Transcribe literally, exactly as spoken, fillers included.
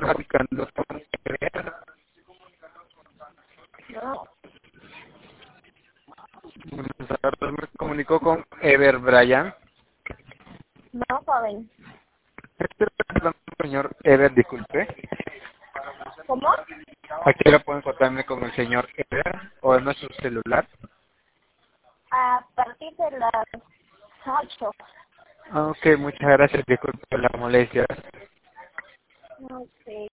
platicando con Ever. No, Buenas tardes, me comunicó con Ever Bryan. no, joven. Este es el señor Ever, disculpe. ¿Cómo? Aquí le puedo encontrarme con el señor Ever o en nuestro celular. A partir de las ocho. Ok, muchas gracias, disculpe la molestia. Ok.